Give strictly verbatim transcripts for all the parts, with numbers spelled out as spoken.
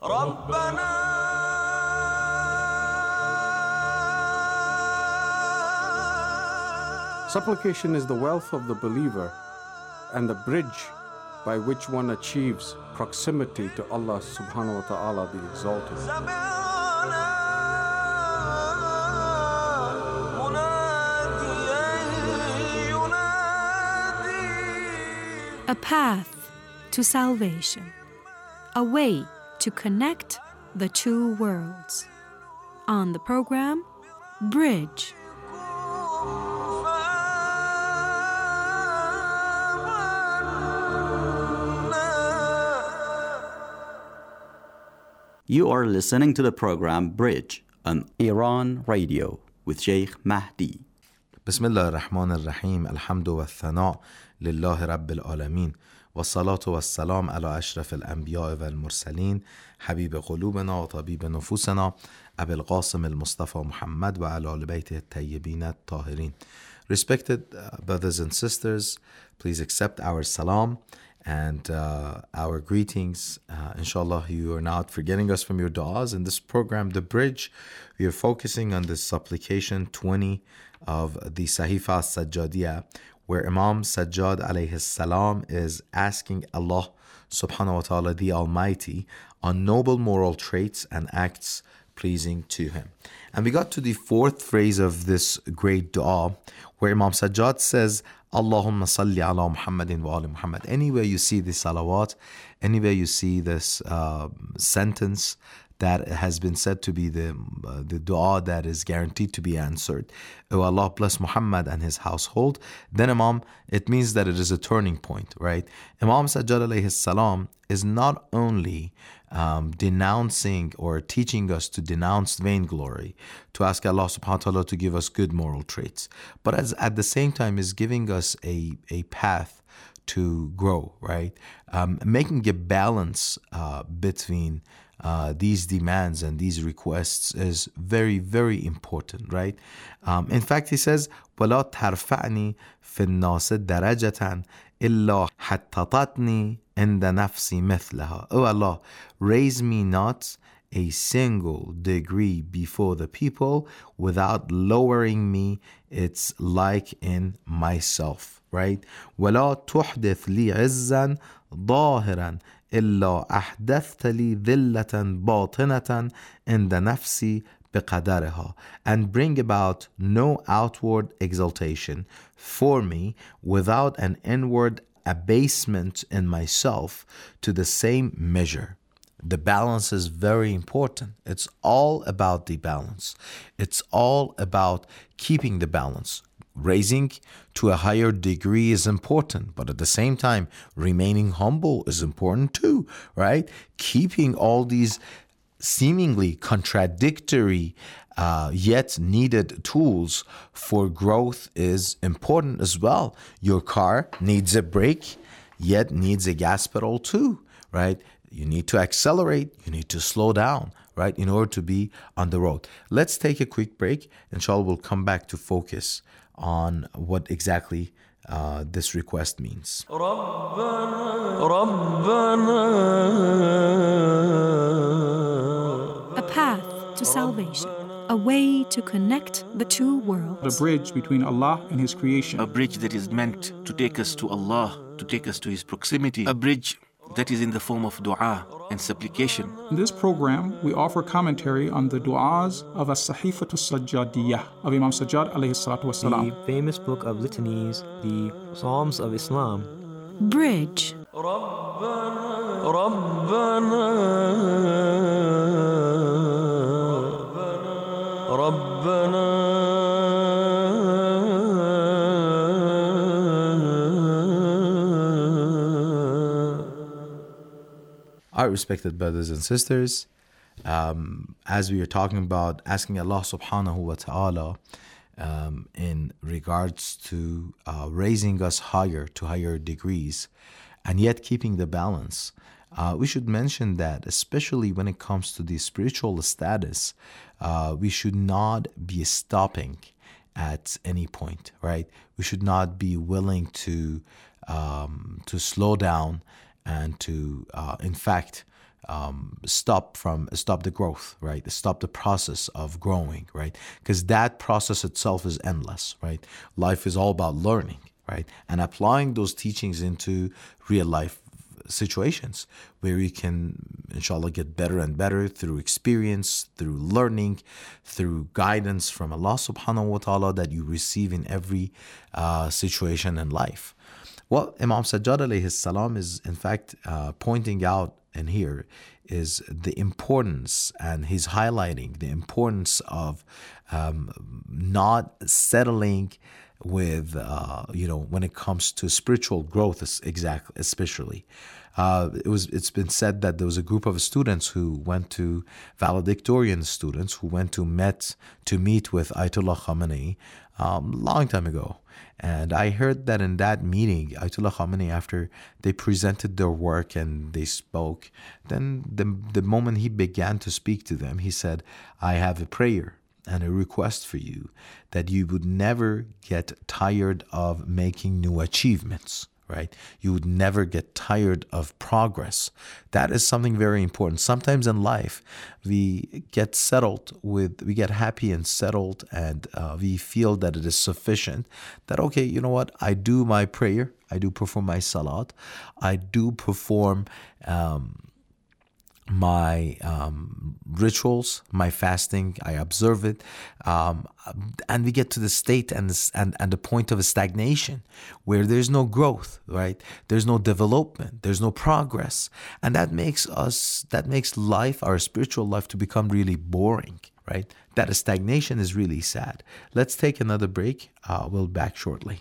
Supplication is the wealth of the believer and the bridge by which one achieves proximity to Allah subhanahu wa ta'ala, the Exalted. A path to salvation, a way to connect the two worlds. On the program, Bridge. You are listening to the program Bridge on Iran Radio with Sheikh Mahdi. بسم الله الرحمن الرحيم الحمد والثناء لله رب العالمين والصلاة والسلام على أشرف الأنبياء والمرسلين حبيب قلوبنا وطبيب نفوسنا أبي القاسم المصطفى محمد وعلى آل بيته الطيبين الطاهرين. Respected uh, brothers and sisters, please accept our salam and uh, our greetings. Uh, inshallah, you are not forgetting us from your du'as. In this program, The Bridge, we are focusing on the supplication twenty of the Sahifa Sajjadiyah, where Imam Sajjad alayhi salam is asking Allah subhanahu wa ta'ala, the Almighty, on noble moral traits and acts pleasing to Him. And we got to the fourth phrase of this great dua, where Imam Sajjad says, Allahumma salli ala Muhammadin wa ali Muhammad. Anywhere you see this salawat, anywhere you see this uh, sentence that has been said to be the uh, the dua that is guaranteed to be answered, oh Allah bless Muhammad and his household, then Imam, it means that it is a turning point, right? Imam Sajjad alayhi salam is not only um, denouncing or teaching us to denounce vainglory, to ask Allah subhanahu wa ta'ala to give us good moral traits, but as, at the same time is giving us a, a path to grow, right? Um, making a balance uh, between Uh, these demands and these requests is very, very important, right? Um, in fact, he says, وَلَا تَرْفَعْنِي فِي النَّاسِ دَرَجَةً إِلَّا حَتَّطَتْنِي عِنْدَ نَفْسِي مِثْلَهَا. Oh Allah, raise me not a single degree before the people without lowering me, it's like in myself, right? وَلَا تُحْدِثْ لِي عِزًّا ظَاهِرًا إلا أحدثت لي ذلة باطنة عند نفسي بقدرها, and bring about no outward exaltation for me without an inward abasement in myself to the same measure. The balance is very important. It's all about the balance. It's all about keeping the balance. Raising to a higher degree is important, but at the same time, remaining humble is important too, right? Keeping all these seemingly contradictory uh, yet needed tools for growth is important as well. Your car needs a brake, yet needs a gas pedal too, right? You need to accelerate, you need to slow down, right, in order to be on the road. Let's take a quick break. Inshallah, we'll come back to focus on what exactly uh, this request means. A path to salvation, a way to connect the two worlds. The bridge between Allah and His creation. A bridge that is meant to take us to Allah, to take us to His proximity. A bridge that is in the form of dua and supplication. In this program, we offer commentary on the du'as of As-Sahifatu Sajjadiyah of Imam Sajjad alayhi salatu wasalam. The famous book of litanies, the Psalms of Islam. Bridge. Our respected brothers and sisters, um, as we are talking about asking Allah subhanahu wa ta'ala um, in regards to uh, raising us higher to higher degrees and yet keeping the balance, uh, we should mention that especially when it comes to the spiritual status, uh, we should not be stopping at any point, right? We should not be willing to um, to slow down and to, uh, in fact, um, stop from stop the growth, right? Stop the process of growing, right? Because that process itself is endless, right? Life is all about learning, right? And applying those teachings into real life situations where you can, inshallah, get better and better through experience, through learning, through guidance from Allah subhanahu wa ta'ala that you receive in every uh, situation in life. What Imam Sajjad alayhi salam is in fact uh, pointing out in here is the importance, and he's highlighting the importance of um, not settling with, uh, you know, when it comes to spiritual growth, exactly, especially. Uh, it was, it's been said that there was a group of students who went to, valedictorian students who went to met to meet with Ayatollah Khamenei um, long time ago. And I heard that in that meeting, Ayatollah Khamenei, after they presented their work and they spoke, then the, the moment he began to speak to them, he said, I have a prayer and a request for you that you would never get tired of making new achievements, right? You would never get tired of progress. That is something very important. Sometimes in life, we get settled with, we get happy and settled, and uh, we feel that it is sufficient, that, okay, you know what? I do my prayer, I do perform my salat, I do perform um, my um, rituals, my fasting, I observe it, um, and we get to the state and, this, and and the point of a stagnation where there's no growth, right? There's no development, there's no progress, and that makes us, that makes life, our spiritual life, to become really boring, right? That stagnation is really sad. Let's take another break. Uh, we'll be back shortly.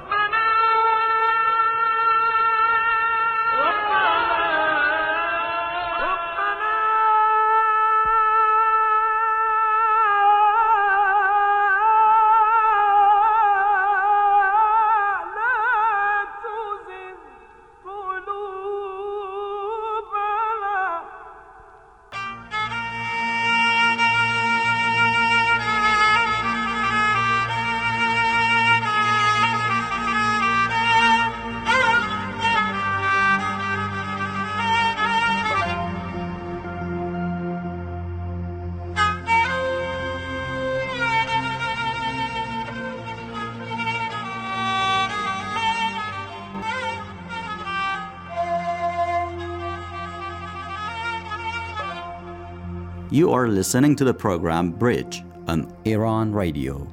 You are listening to the program Bridge on Iran Radio.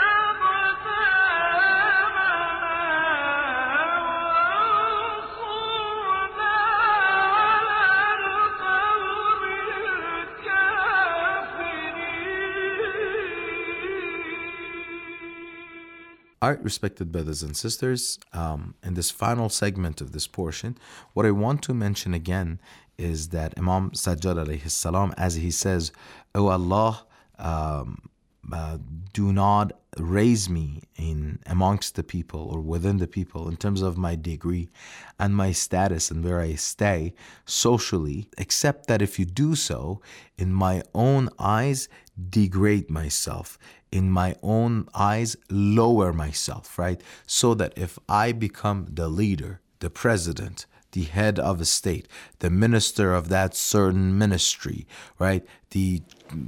All right, respected brothers and sisters, um, in this final segment of this portion, what I want to mention again is that Imam Sajjad alayhi salam, as he says, "O Allah, um, uh, do not raise me in amongst the people or within the people in terms of my degree and my status and where I stay socially, except that if you do so, in my own eyes, degrade myself, in my own eyes, lower myself, right? So that if I become the leader, the president, the head of a state, the minister of that certain ministry, right? The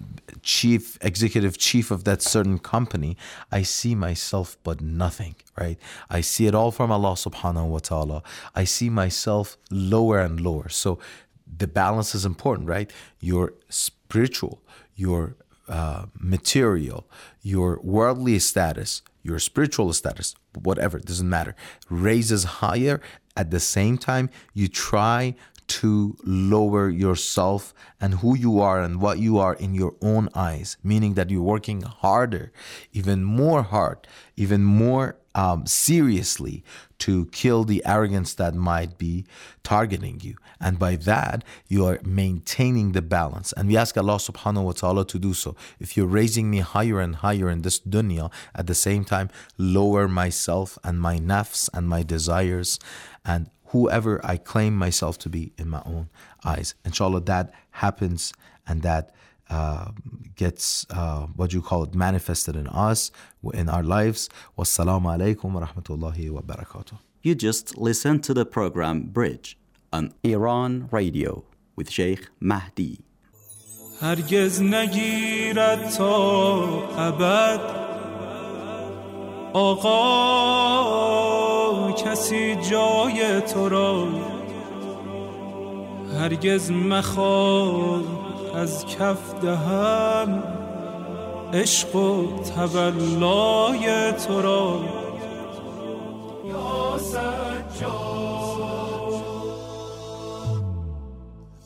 chief, executive chief of that certain company, I see myself but nothing, right? I see it all from Allah subhanahu wa ta'ala. I see myself lower and lower. So the balance is important, right? Your spiritual, your uh, material, your worldly status, your spiritual status, whatever, it doesn't matter, raises higher. At the same time, you try to lower yourself and who you are and what you are in your own eyes, meaning that you're working harder, even more hard, even more um, seriously to kill the arrogance that might be targeting you. And by that, you are maintaining the balance. And we ask Allah subhanahu wa ta'ala to do so. If you're raising me higher and higher in this dunya, at the same time, lower myself and my nafs and my desires and whoever I claim myself to be in my own eyes. Inshallah, that happens and that uh, gets, uh, what you call it, manifested in us, in our lives. Wassalamu alaikum wa rahmatullahi wa barakatuh. You just listened to the program Bridge on Iran Radio with Sheikh Mahdi. هرگز نگیرد تا ابد آقا کسی جای تو را، هرگز مخواه از کف دهم عشق و تولای تو را. یا سجاد